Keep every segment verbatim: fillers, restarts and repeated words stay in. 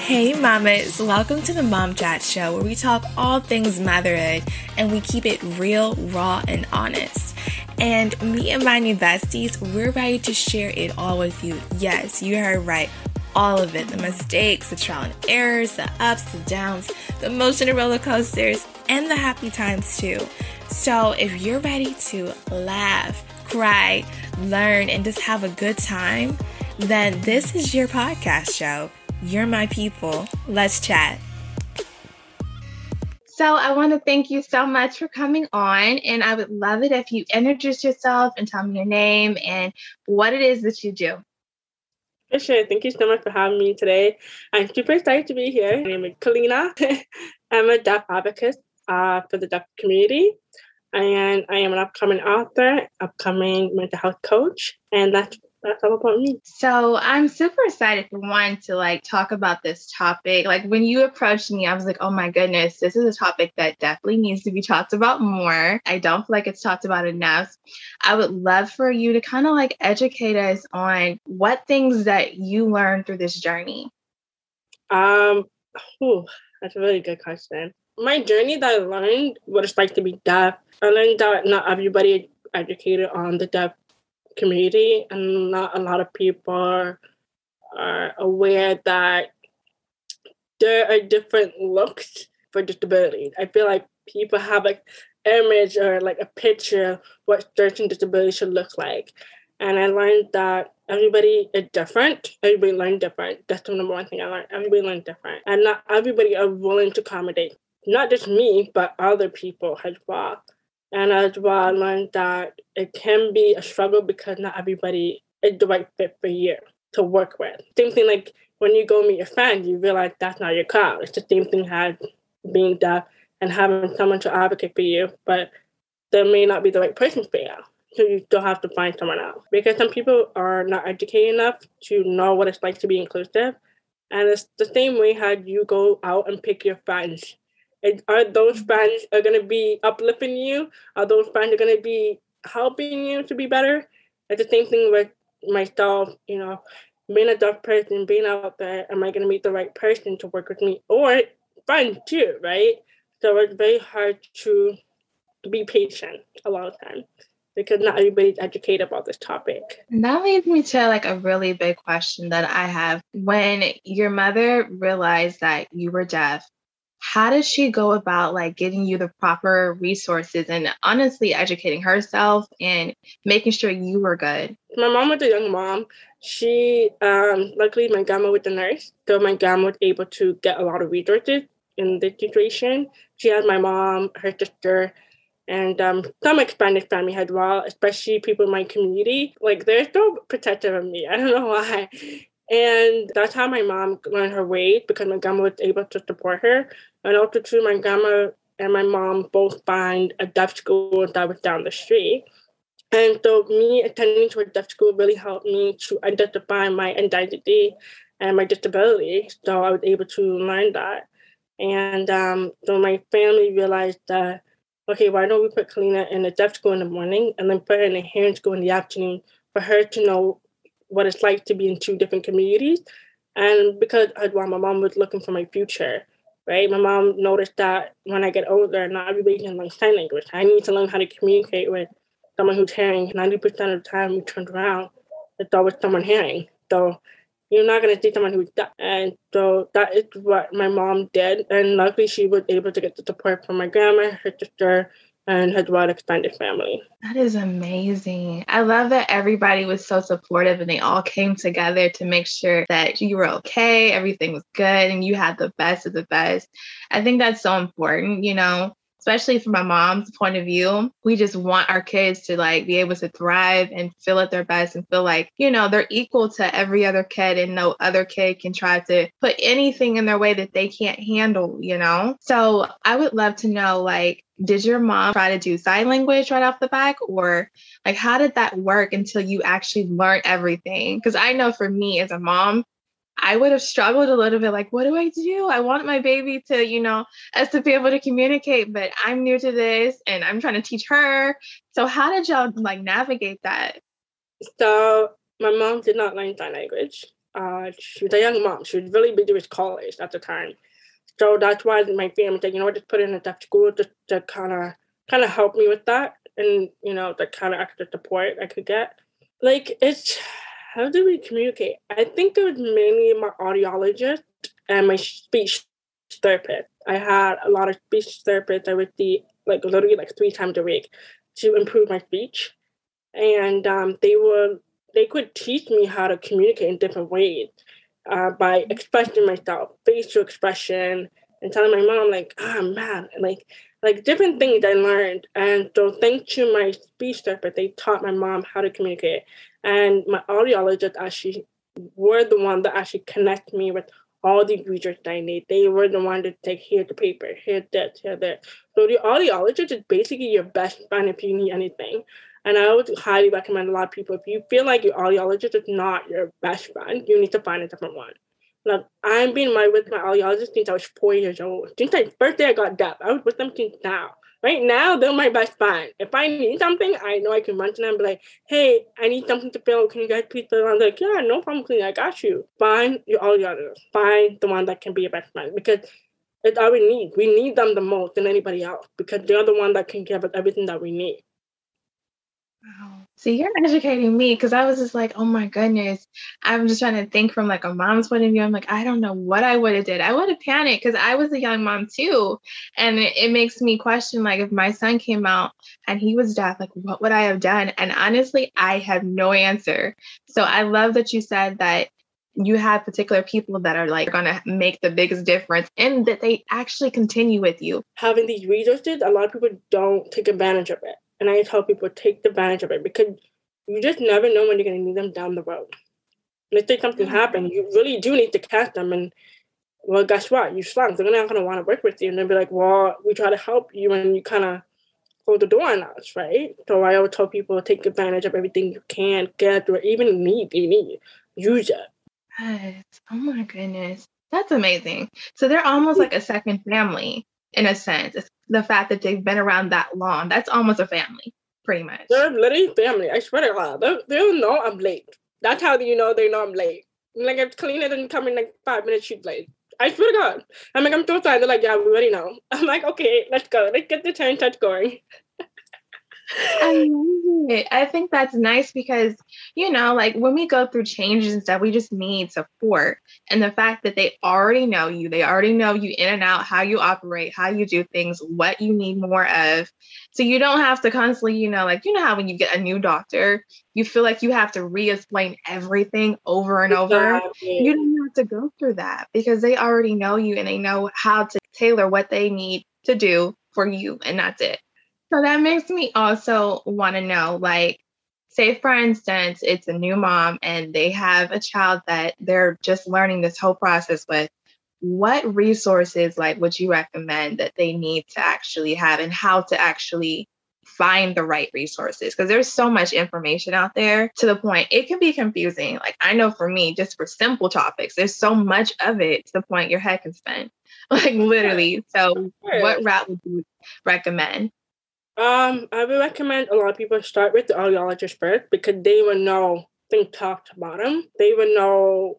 Hey mamas, welcome to the Mom Chat Show where we talk all things motherhood and we keep it real, raw, and honest. And me and my new besties, we're ready to share it all with you. Yes, you heard right. All of it. The mistakes, the trial and errors, the ups, the downs, the emotional roller coasters, and the happy times too. So if you're ready to laugh, cry, learn, and just have a good time, then this is your podcast show. You're my people. Let's chat. So I want to thank you so much for coming on, and I would love it if you introduce yourself and tell me your name and what it is that you do. For sure. Thank you so much for having me today. I'm super excited to be here. My name is Kalina. I'm a deaf advocate uh, for the deaf community, and I am an upcoming author, upcoming mental health coach, and that's that's all about me. So I'm super excited for one to like talk about this topic. Like when you approached me, I was like, oh my goodness, this is a topic that definitely needs to be talked about more. I don't feel like it's talked about enough. I would love for you to kind of like educate us on what things that you learned through this journey. Um, whew, that's a really good question. My journey that I learned what it's like to be deaf. I learned that not everybody is educated on the deaf community, and not a lot of people are, are aware that there are different looks for disability. I feel like people have like image or like a picture what certain disability should look like. And I learned that everybody is different. Everybody learns different. That's the number one thing I learned. Everybody learns different. And not everybody are willing to accommodate. Not just me, but other people as well. And as well, I learned that it can be a struggle because not everybody is the right fit for you to work with. Same thing like when you go meet your friend, you realize that's not your crowd. It's the same thing as being deaf and having someone to advocate for you, but they may not be the right person for you. So you still have to find someone else. Because some people are not educated enough to know what it's like to be inclusive. And it's the same way how you go out and pick your friends. Are those friends are going to be uplifting you? Are those friends are going to be helping you to be better? It's the same thing with myself, you know, being a deaf person, being out there, am I going to meet the right person to work with me? Or friends too, right? So it's very hard to be patient a lot of times because not everybody's educated about this topic. And that leads me to like a really big question that I have. When your mother realized that you were deaf, how did she go about like getting you the proper resources and honestly educating herself and making sure you were good? My mom was a young mom. She, um, luckily my grandma was a nurse. So my grandma was able to get a lot of resources in this situation. She had my mom, her sister, and um, some expanded family as well, especially people in my community. Like they're so protective of me. I don't know why. And that's how my mom learned her ways because my grandma was able to support her. And also, too, my grandma and my mom both find a deaf school that was down the street. And so me attending to a deaf school really helped me to identify my identity and my disability. So I was able to learn that. And um, so my family realized that, okay, why don't we put Kalina in a deaf school in the morning and then put her in a hearing school in the afternoon for her to know what it's like to be in two different communities. And because well, my mom was looking for my future, right? My mom noticed that when I get older, not everybody can learn sign language. I need to learn how to communicate with someone who's hearing. ninety percent of the time we turned around, it's always someone hearing. So you're not going to see someone who's deaf. And so that is what my mom did. And luckily she was able to get the support from my grandma, her sister, and her wide extended family. That is amazing. I love that everybody was so supportive and they all came together to make sure that you were okay, everything was good, and you had the best of the best. I think that's so important, you know, especially from my mom's point of view. We just want our kids to like be able to thrive and feel at their best and feel like, you know, they're equal to every other kid and no other kid can try to put anything in their way that they can't handle, you know? So I would love to know, like, did your mom try to do sign language right off the back? Or like, how did that work until you actually learned everything? Because I know for me as a mom, I would have struggled a little bit. Like, what do I do? I want my baby to, you know, us to be able to communicate, but I'm new to this and I'm trying to teach her. So how did y'all like navigate that? So my mom did not learn sign language. Uh, she was a young mom. She was really busy with college at the time. So that's why my family said, you know what, just put her in a deaf school just to kind of kind of help me with that, and you know the kind of extra support I could get. Like, it's, how do we communicate? I think it was mainly my audiologist and my speech therapist. I had a lot of speech therapists. I would see like literally like three times a week to improve my speech, and um, they were they could teach me how to communicate in different ways uh, by expressing myself, facial expression, and telling my mom like, ah, man, like like different things I learned. And so thanks to my speech therapist, they taught my mom how to communicate, and my audiologist actually were the one that actually connect me with all the research that I need. They were the one to take, here the paper, here this, here that. So the audiologist is basically your best friend if you need anything. And I would highly recommend a lot of people, if you feel like your audiologist is not your best friend, you need to find a different one. Like, I've been my, with my audiologist since I was four years old. Since the first day I got deaf, I was with them since now. Right now, they're my best friend. If I need something, I know I can run to them and be like, hey, I need something to fill. Can you guys please fill? I'm like, yeah, no problem, Clea, I got you. Find your audiologist. Find the one that can be your best friend. Because it's all we need. We need them the most than anybody else, because they're the one that can give us everything that we need. Wow. See, you're educating me, because I was just like, oh my goodness. I'm just trying to think from like a mom's point of view. I'm like, I don't know what I would have did. I would have panicked, because I was a young mom too. And it, it makes me question, like, if my son came out and he was deaf, like, what would I have done? And honestly, I have no answer. So I love that you said that you have particular people that are like going to make the biggest difference, and that they actually continue with you. Having these resources, a lot of people don't take advantage of it. And I tell people, take advantage of it, because you just never know when you're going to need them down the road. Let's say something mm-hmm. happens, you really do need to catch them. And, well, guess what? You slumped. They're not going to want to work with you. And they'll be like, well, we try to help you, and you kind of close the door on us, right? So I always tell people, take advantage of everything you can get, or even need, you need. Use it. Yes. Oh, my goodness. That's amazing. So they're almost like a second family, in a sense. It's the fact that they've been around that long, that's almost a family, pretty much. They're literally family. I swear to God. They'll, they'll know I'm late. That's how you know they know I'm late. Like, if Kalina didn't come in like five minutes, she's late. I swear to God. I'm like, I'm so sorry. They're like, yeah, we already know. I'm like, okay, let's go. Let's get the turn touch going. I love it. I think that's nice, because, you know, like when we go through changes and stuff, we just need support. And the fact that they already know you, they already know you in and out, how you operate, how you do things, what you need more of. So you don't have to constantly, you know, like, you know how when you get a new doctor, you feel like you have to re-explain everything over and over. Exactly. You don't have to go through that, because they already know you and they know how to tailor what they need to do for you. And that's it. So that makes me also want to know, like, say, for instance, it's a new mom and they have a child that they're just learning this whole process with. What resources, like, would you recommend that they need to actually have, and how to actually find the right resources? Because there's so much information out there, to the point it can be confusing. Like, I know for me, just for simple topics, there's so much of it to the point your head can spin, like literally. So what route would you recommend? Um, I would recommend a lot of people start with the audiologist first, because they will know things top to bottom. They will know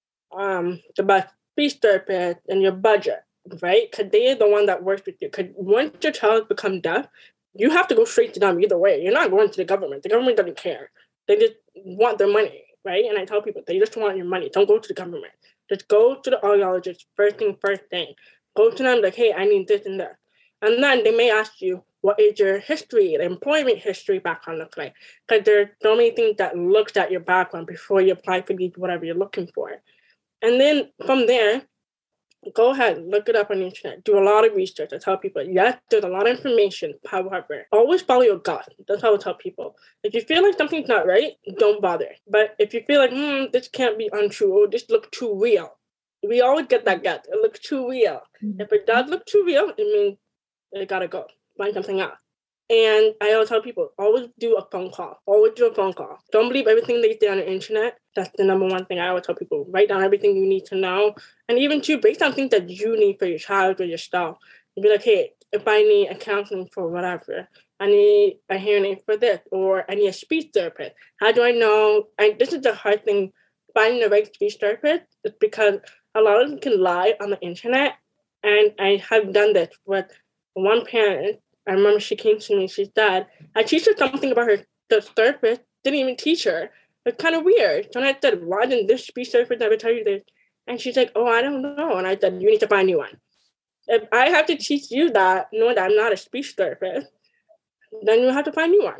um the best speech therapist and your budget, right? Because they are the one that works with you. Because once your child becomes deaf, you have to go straight to them either way. You're not going to the government. The government doesn't care. They just want their money, right? And I tell people, they just want your money. Don't go to the government. Just go to the audiologist first thing, first thing. Go to them like, hey, I need this and that. And then they may ask you, what is your history, the employment history background look like? Because there are so many things that looks at your background before you apply for these, whatever you're looking for. And then from there, go ahead, look it up on the internet. Do a lot of research. I tell people, yes, there's a lot of information. However, always follow your gut. That's how I tell people. If you feel like something's not right, don't bother. But if you feel like, hmm, this can't be untrue, or this looks too real, we always get that gut. It looks too real. Mm-hmm. If it does look too real, it means it gotta go. Find something else. And I always tell people, always do a phone call. Always do a phone call. Don't believe everything they say on the internet. That's the number one thing I always tell people. Write down everything you need to know. And even too, based on things that you need for your child or yourself. You'd be like, hey, if I need a counseling for whatever, I need a hearing aid for this, or I need a speech therapist. How do I know? And this is the hard thing finding the right speech therapist is because a lot of them can lie on the internet. And I have done this with one parent. I remember she came to me, she said, I teach her something about her the therapist, didn't even teach her. It's kind of weird. So I said, why didn't this speech therapist ever tell you this? And she's like, oh, I don't know. And I said, you need to find a new one. If I have to teach you that, knowing that I'm not a speech therapist, then you have to find a new one.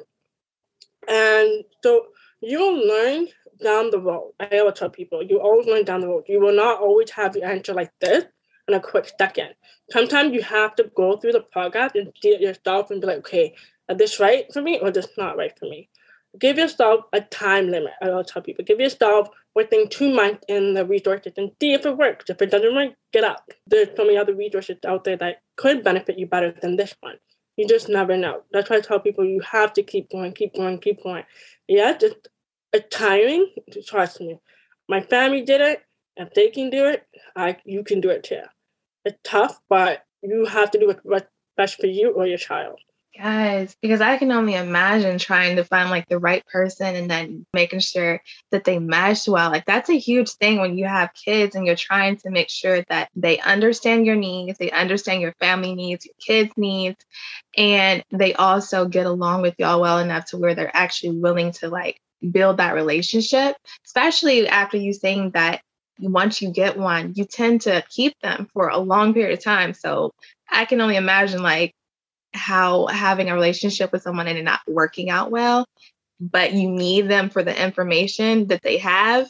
And so you'll learn down the road. I always tell people, you always learn down the road. You will not always have the answer like this in a quick second. Sometimes you have to go through the progress and see it yourself and be like, okay, is this right for me or is this not right for me? Give yourself a time limit. I always tell people, give yourself within two months in the resources and see if it works. If it doesn't work, get out. There's so many other resources out there that could benefit you better than this one. You just never know. That's why I tell people you have to keep going, keep going, keep going. Yeah, just a tiring. Trust me. My family did it. If they can do it, I you can do it too. It's tough, but you have to do what's best for you or your child. Yes, because I can only imagine trying to find like the right person and then making sure that they mesh well. Like that's a huge thing when you have kids and you're trying to make sure that they understand your needs, they understand your family needs, your kids' needs, and they also get along with y'all well enough to where they're actually willing to like build that relationship, especially after you saying that once you get one, you tend to keep them for a long period of time. So I can only imagine like how having a relationship with someone and it not working out well, but you need them for the information that they have.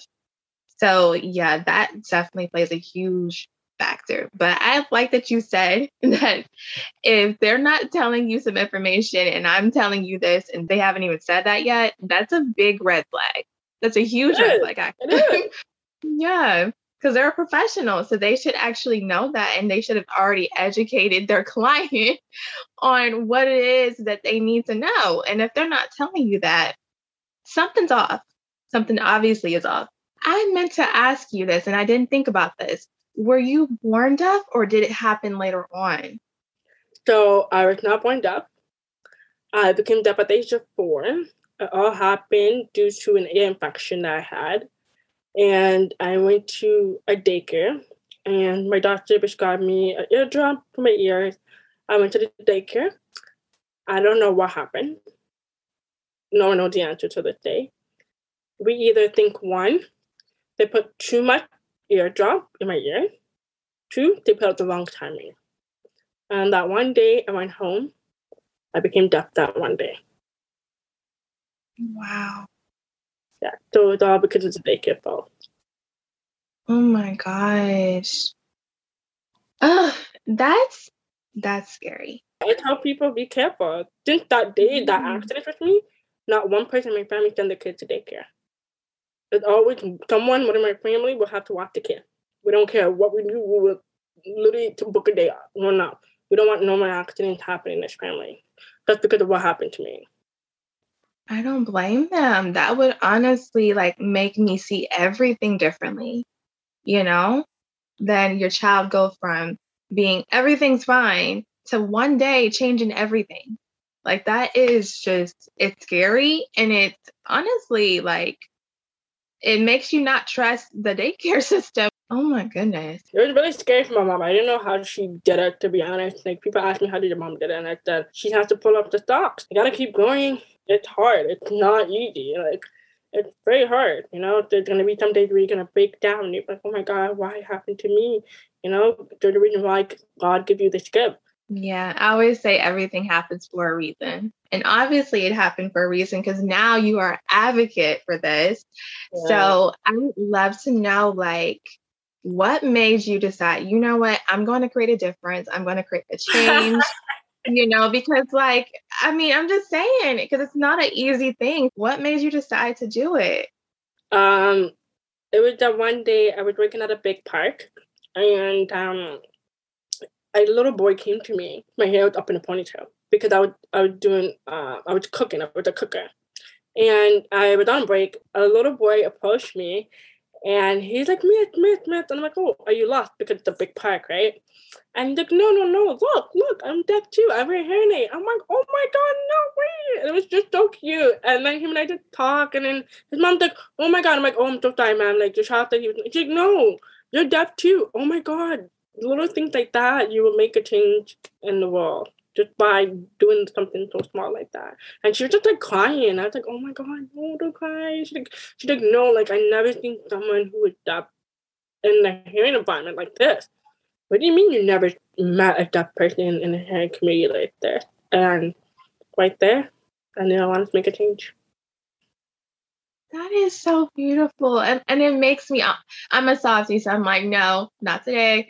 So yeah, that definitely plays a huge factor. But I like that you said that if they're not telling you some information and I'm telling you this and they haven't even said that yet, that's a big red flag. That's a huge red flag, actually. Yeah. Because they're a professional, so they should actually know that, and they should have already educated their client on what it is that they need to know. And if they're not telling you that, something's off. Something obviously is off. I meant to ask you this, and I didn't think about this. Were you born deaf, or did it happen later on? So I was not born deaf. I became deaf at the age of four. It all happened due to an ear infection that I had. And I went to a daycare, and my doctor prescribed me an eardrum for my ears. I went to the daycare. I don't know what happened. No one knows the answer to this day. We either think, one, they put too much eardrum in my ear. Two, they put out the wrong timing. And that one day I went home, I became deaf that one day. Wow. Yeah, so it's all because it's a daycare fault. Oh my gosh. Oh, that's that's scary. I tell people, be careful. Since that day, that accident with me, not one person in my family sent their kids to daycare. It's always someone within my family will have to watch the kid. We don't care what we do. We will literally to book a day off. Well, no, we don't want no more accidents happening in this family. That's because of what happened to me. I don't blame them. That would honestly like make me see everything differently, you know? Then your child go from being everything's fine to one day changing everything. Like that is just, it's scary. And it's honestly like, it makes you not trust the daycare system. Oh my goodness. It was really scary for my mom. I didn't know how she did it, to be honest. Like people ask me, how did your mom did it? And I said, she has to pull up the stocks. You gotta keep going. It's hard. It's not easy. Like it's very hard. You know, there's gonna be some days where you're gonna break down and you're like, oh my God, why it happened to me? You know, there's a reason why God give you this gift. Yeah, I always say everything happens for a reason. And obviously it happened for a reason because now you are an advocate for this. Yeah. So I would love to know, like, what made you decide, you know what, I'm going to create a difference. I'm going to create a change, you know, because like, I mean, I'm just saying, because it's not an easy thing. What made you decide to do it? Um, it was that one day I was working at a big park and um, a little boy came to me. My hair was up in a ponytail because I was, I was doing, uh, I was cooking. I was a cooker. And I was on break. A little boy approached me And he's like, Myth, Myth, Myth. And I'm like, oh, are you lost? Because it's a big park, right? And he's like, no, no, no, look, look, I'm deaf too. I wear hearing aid. I'm like, oh my God, no way. And it was just so cute. And then him and I just talk. And then his mom's like, oh my God. I'm like, oh, I'm so sorry, ma'am. Like, your child said he was. She's like, no, you're deaf too. Oh my God. Little things like that, you will make a change in the world just by doing something so small like that. And she was just like crying. I was like, oh my God, no, don't cry. She's like, she's like, no, like I never seen someone who was deaf in the hearing environment like this. What do you mean you never met a deaf person in, in the hearing community like this? And right there, I knew I wanted to make a change. That is so beautiful. And and it makes me, I'm a softie, so I'm like, no, not today.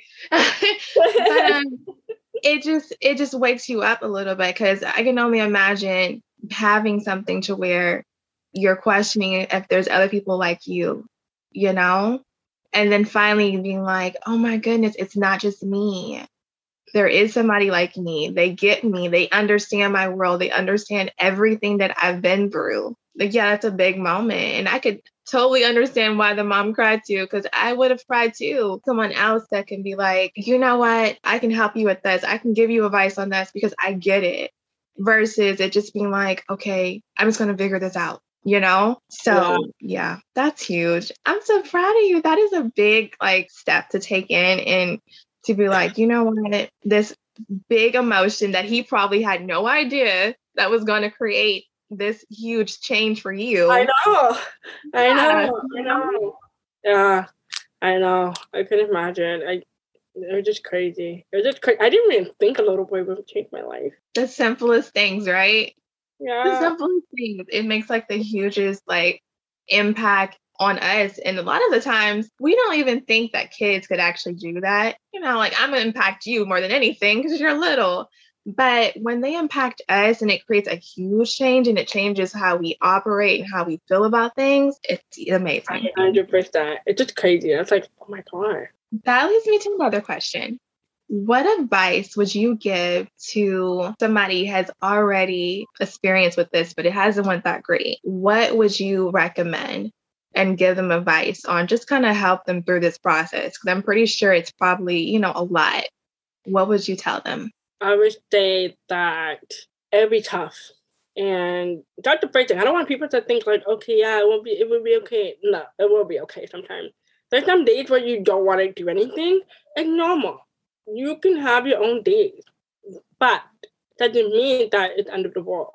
But um, it just, it just wakes you up a little bit, because I can only imagine having something to where you're questioning if there's other people like you, you know? And then finally being like, oh my goodness, it's not just me. There is somebody like me. They get me. They understand my world. They understand everything that I've been through. Like, yeah, that's a big moment. And I could totally understand why the mom cried too, because I would have cried too. Someone else that can be like, you know what? I can help you with this. I can give you advice on this because I get it. Versus it just being like, okay, I'm just going to figure this out, you know? So yeah. yeah, that's huge. I'm so proud of you. That is a big like step to take in, and to be like, you know what, this big emotion that he probably had no idea that was going to create this huge change for you. I know. I yeah, know. I know. Yeah, I know. I couldn't imagine. I, it was just crazy. It was just crazy. I didn't even think a little boy would change my life. The simplest things, right? Yeah. The simplest things. It makes like the hugest like impact on us. And a lot of the times we don't even think that kids could actually do that. You know, like I'm going to impact you more than anything because you're little. But when they impact us and it creates a huge change and it changes how we operate and how we feel about things, it's amazing. one hundred percent. It's just crazy. It's like, oh my God. That leads me to another question. What advice would you give to somebody who has already experienced with this, but it hasn't went that great? What would you recommend and give them advice on, just kind of help them through this process? Because I'm pretty sure it's probably, you know, a lot. What would you tell them? I would say that it'll be tough. And that's the first thing. I don't want people to think like, okay, yeah, it won't be, it will be okay. No, it will be okay sometimes. There's some days where you don't want to do anything. It's normal. You can have your own days. But that doesn't mean that it's end of the world.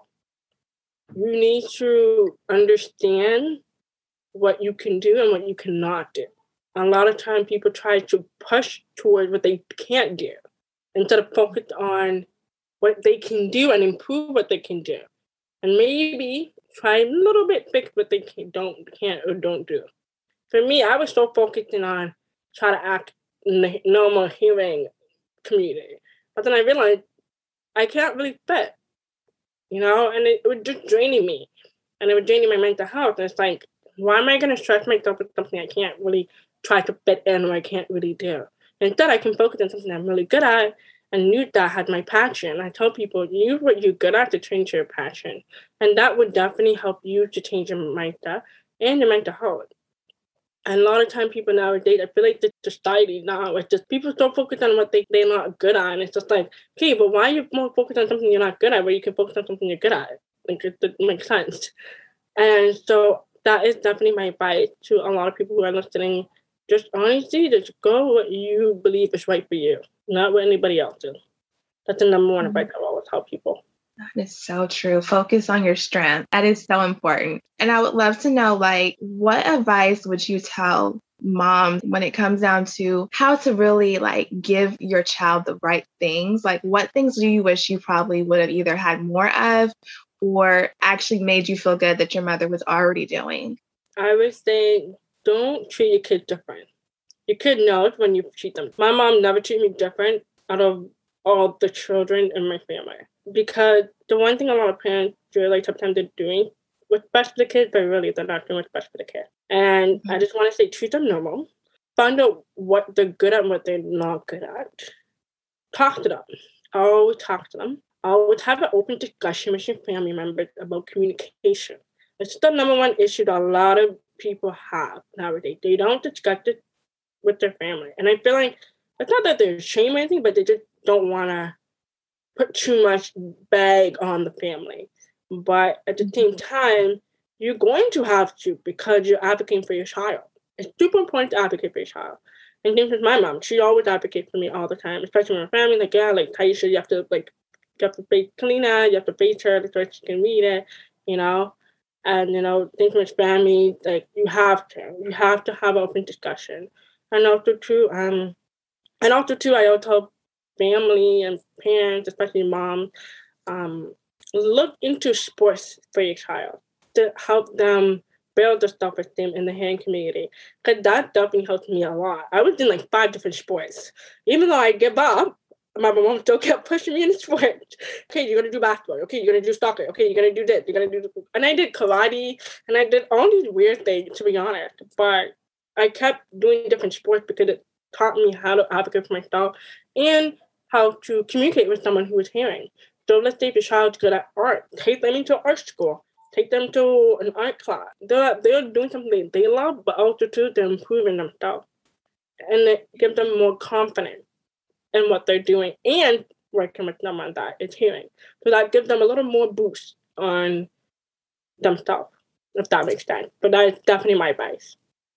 You need to understand what you can do and what you cannot do. A lot of time people try to push towards what they can't do instead of focus on what they can do and improve what they can do. And maybe try a little bit fix what they can, don't, can't or don't do. For me, I was so focusing on trying to act in the normal hearing community. But then I realized I can't really fit, you know, and it, it was just draining me. And it was draining my mental health. And it's like, why am I going to stress myself with something I can't really try to fit in or I can't really do? Instead, I can focus on something I'm really good at and use that as my passion. I tell people, use what you're good at to change your passion. And that would definitely help you to change your mindset and your mental health. And a lot of time people nowadays, I feel like the society now, it's just people so focused on what they, they're not good at. And it's just like, okay, but why are you more focused on something you're not good at where you can focus on something you're good at? Like, it, it makes sense. And so that is definitely my advice to a lot of people who are listening. Just honestly, just go what you believe is right for you, not what anybody else does. That's the number one mm-hmm. advice I always tell people. That is so true. Focus on your strength. That is so important. And I would love to know, like, what advice would you tell moms when it comes down to how to really, like, give your child the right things? Like, what things do you wish you probably would have either had more of or actually made you feel good that your mother was already doing? I would say, don't treat your kids different. Your kid knows when you treat them. My mom never treated me different out of all the children in my family. Because the one thing a lot of parents feel like sometimes they're doing what's best for the kids, but really they're not doing what's best for the kid. And mm-hmm. I just want to say, treat them normal. Find out what they're good at and what they're not good at. Talk to them. Always talk to them. Always have an open discussion with your family members about communication. It's the number one issue that a lot of people have nowadays. They don't discuss it with their family. And I feel like it's not that they're ashamed or anything, but they just don't want to put too much bag on the family. But at the same time, you're going to have to because you're advocating for your child. It's super important to advocate for your child. And same with my mom. She always advocates for me all the time, especially with my family. Like, yeah, like Taisha, you have to like you have to face Kalina, you have to face her so she can read it, you know. And you know, things with family, like you have to, you have to have open discussion. And also too, um, and also too, I also tell family and parents, especially mom, um, look into sports for your child to help them build the self-esteem in the hearing community. Because that definitely helped me a lot. I was in like five different sports. Even though I give up, my mom still kept pushing me in sports. Okay, you're going to do basketball. Okay, you're going to do soccer. Okay, you're going to do this. You're going to do this. And I did karate. And I did all these weird things, to be honest. But I kept doing different sports because it taught me how to advocate for myself and how to communicate with someone who is hearing. So let's say if your child's good at art, take them into art school. Take them to an art class. They're, they're doing something they love, but also too, they're improving themselves. And it gives them more confidence in what they're doing and working with them on that is hearing. So that gives them a little more boost on themselves, if that makes sense. But that is definitely my advice.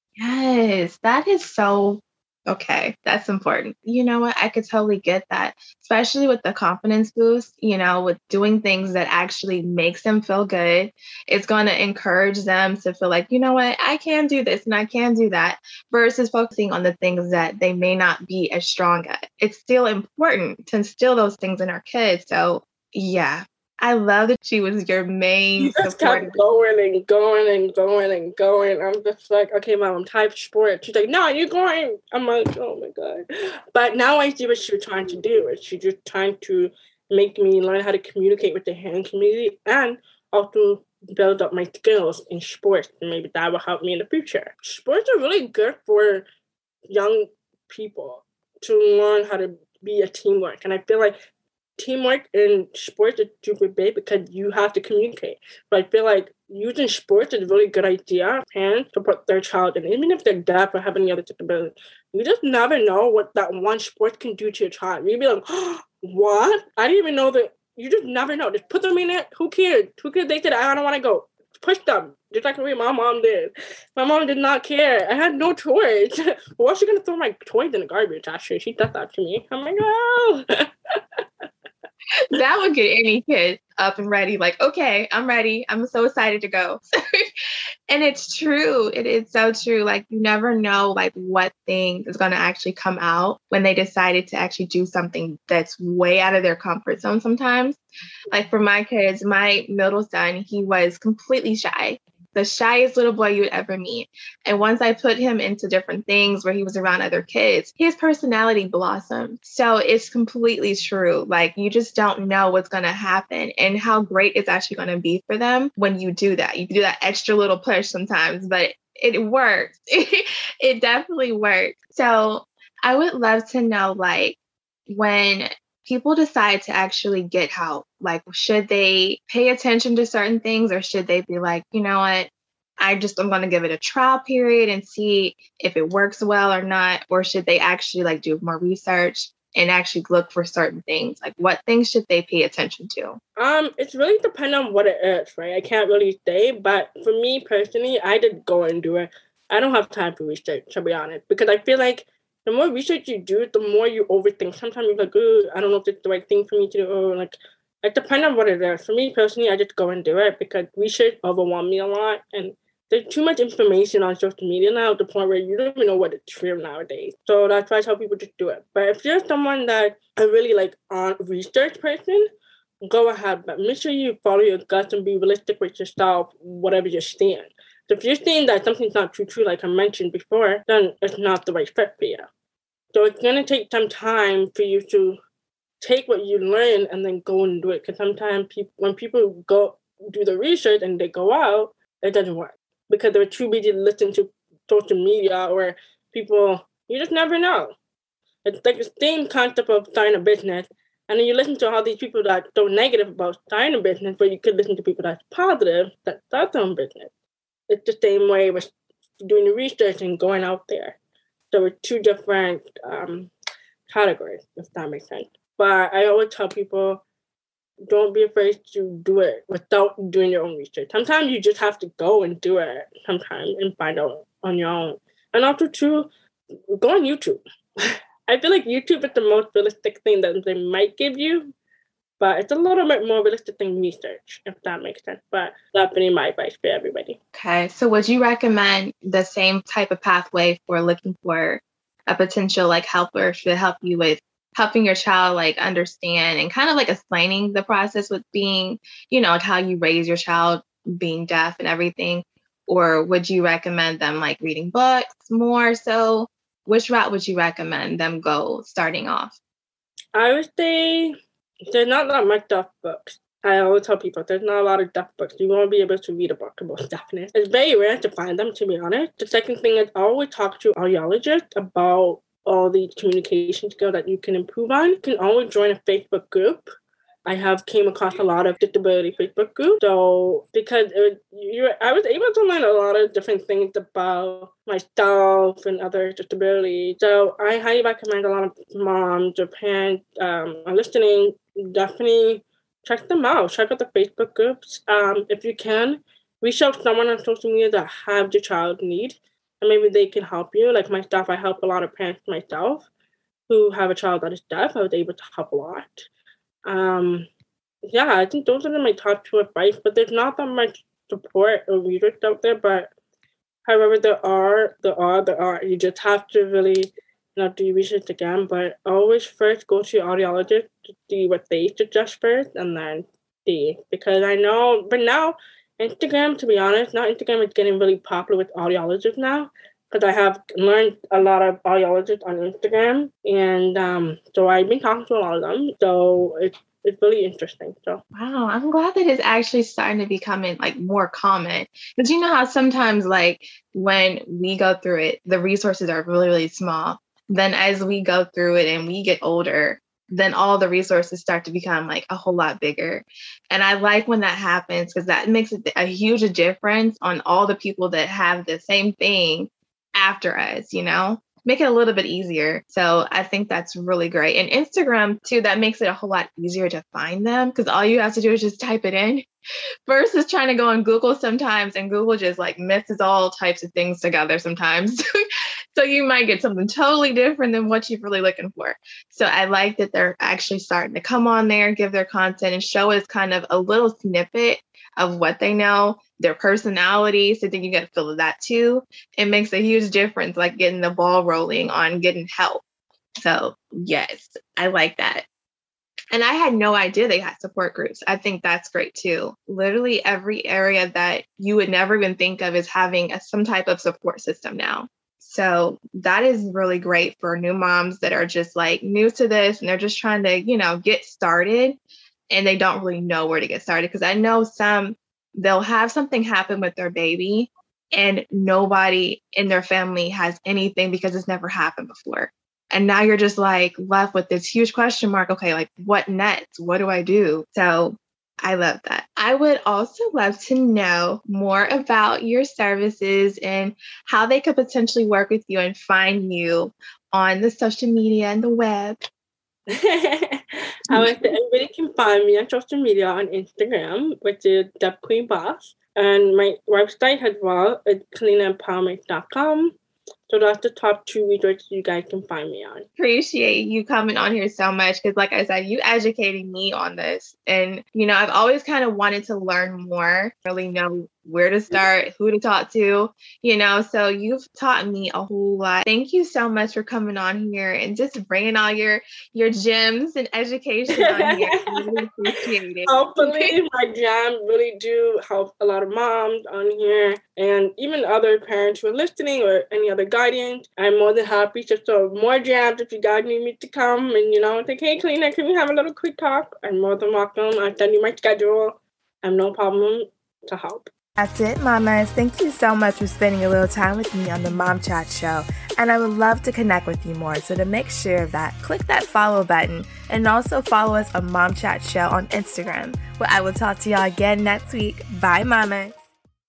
Yes, that is so okay. That's important. You know what? I could totally get that, especially with the confidence boost, you know, with doing things that actually makes them feel good. It's going to encourage them to feel like, you know what, I can do this and I can do that versus focusing on the things that they may not be as strong at. It's still important to instill those things in our kids. So yeah. I love that she was your main You just support. kept going and going and going and going. I'm just like, okay, mom, I'm tired of sport. She's like, no, you're going. I'm like, oh my God. But now I see what she was trying to do. She's just trying to make me learn how to communicate with the hearing community and also build up my skills in sports. And maybe that will help me in the future. Sports are really good for young people to learn how to be a teamwork. And I feel like teamwork in sports is super big because you have to communicate. But I feel like using sports is a really good idea. Parents to put their child in, even if they're deaf or have any other disability. You just never know what that one sport can do to your child. You'd be like, oh, what? I didn't even know that. You just never know. Just put them in it. Who cares? Who cares? They said, I don't want to go. Push them. Just like the way my mom did. My mom did not care. I had no choice. Why is she going to throw my toys in the garbage, actually? She does that to me. I'm like, oh. That would get any kid up and ready, like, okay, I'm ready. I'm so excited to go. And it's true. It is so true. Like, you never know, like, what thing is going to actually come out when they decided to actually do something that's way out of their comfort zone sometimes. Like, for my kids, my middle son, he was completely shy. The shyest little boy you would ever meet. And once I put him into different things where he was around other kids, his personality blossomed. So it's completely true. Like, you just don't know what's going to happen and how great it's actually going to be for them when you do that. You do that extra little push sometimes, but it works. It definitely works. So I would love to know, like, when people decide to actually get help, like, should they pay attention to certain things or should they be like, you know what, I just, I'm going to give it a trial period and see if it works well or not? Or should they actually like do more research and actually look for certain things? Like, what things should they pay attention to? Um, it's really dependent on what it is, right? I can't really say, but for me personally, I did go and do it. I don't have time for research, to be honest, because I feel like the more research you do, the more you overthink. Sometimes you're like, oh, I don't know if it's the right thing for me to do. Or like, it depends on what it is. For me personally, I just go and do it because research overwhelmed me a lot. And there's too much information on social media now to the point where you don't even know what is true nowadays. So that's why I tell people just do it. But if you're someone that I really like on a research person, go ahead. But make sure you follow your guts and be realistic with yourself, whatever you're seeing. So if you're saying that something's not true, true, like I mentioned before, then it's not the right fit for you. So it's going to take some time for you to take what you learn and then go and do it. Because sometimes people, when people go do the research and they go out, it doesn't work. Because they're too busy to listen to social media or people, you just never know. It's like the same concept of starting a business. And then you listen to all these people that are so negative about starting a business, but you could listen to people that's positive that start their own business. It's the same way with doing the research and going out there. So we're two different um, categories, if that makes sense. But I always tell people, don't be afraid to do it without doing your own research. Sometimes you just have to go and do it sometimes and find out on your own. And also, too, go on YouTube. I feel like YouTube is the most realistic thing that they might give you, but it's a little bit more realistic than research, if that makes sense. But that's been my advice for everybody. Okay. So would you recommend the same type of pathway for looking for a potential like helper to help you with helping your child like understand and kind of like explaining the process with being, you know, like how you raise your child being deaf and everything? Or would you recommend them like reading books more so? Which route would you recommend them go starting off? I would say there's not that much deaf books. I always tell people there's not a lot of deaf books. You won't be able to read a book about deafness. It's very rare to find them, to be honest. The second thing is I always talk to audiologists about all the communication skills that you can improve on. You can always join a Facebook group. I have came across a lot of disability Facebook groups. So because it, you, I was able to learn a lot of different things about myself and other disabilities. So I highly recommend a lot of moms or parents um, are listening, definitely check them out. Check out the Facebook groups. Um, if you can, reach out to someone on social media that have the child need, and maybe they can help you. Like myself, I help a lot of parents myself who have a child that is deaf. I was able to help a lot. Um, yeah, I think those are my top two advice, but there's not that much support or research out there. But however, there are, there are, there are. You just have to really, you know, do research again. But always first go to your audiologist to see what they suggest first, and then see. Because I know, but now Instagram, to be honest, now Instagram is getting really popular with audiologists now. Because I have learned a lot of audiologists on Instagram, and um, so I've been talking to a lot of them. So it's it's really interesting. So wow, I'm glad that it's actually starting to become like more common. Because you know how sometimes like when we go through it, the resources are really really small. Then as we go through it and we get older, then all the resources start to become like a whole lot bigger. And I like when that happens because that makes a huge difference on all the people that have the same thing after us, you know, make it a little bit easier. So I think that's really great. And Instagram too, that makes it a whole lot easier to find them because all you have to do is just type it in versus trying to go on Google sometimes. And Google just like messes all types of things together sometimes. So you might get something totally different than what you're really looking for. So I like that they're actually starting to come on there, give their content and show us kind of a little snippet of what they know, their personality. So then you get a feel of that too. It makes a huge difference, like getting the ball rolling on getting help. So yes, I like that. And I had no idea they had support groups. I think that's great too. Literally every area that you would never even think of is having a, some type of support system now. So that is really great for new moms that are just like new to this and they're just trying to, you know, get started and they don't really know where to get started. Because I know some, they'll have something happen with their baby and nobody in their family has anything because it's never happened before. And now you're just like left with this huge question mark. Okay, like what next? What do I do? So I love that. I would also love to know more about your services and how they could potentially work with you and find you on the social media and the web. I would say everybody can find me on social media on Instagram, which is Deaf Queen Boss. And my website as well is clean empowerment dot com. So that's the top two resources you guys can find me on. Appreciate you coming on here so much because, like I said, you educating me on this. And, you know, I've always kind of wanted to learn more, really know where to start, who to talk to, you know, so you've taught me a whole lot. Thank you so much for coming on here and just bringing all your your gems and education on here. I really appreciate it. Hopefully my gems really do help a lot of moms on here and even other parents who are listening or any other guardians. I'm more than happy to throw more gems if you guys need me to come and, you know, think, hey, Kalina, can we have a little quick talk? I'm more than welcome. I'll send you my schedule. I have no problem to help. That's it, mamas. Thank you so much for spending a little time with me on the Mom Chat Show. And I would love to connect with you more. So to make sure of that, click that follow button and also follow us on Mom Chat Show on Instagram, where I will talk to y'all again next week. Bye, mamas.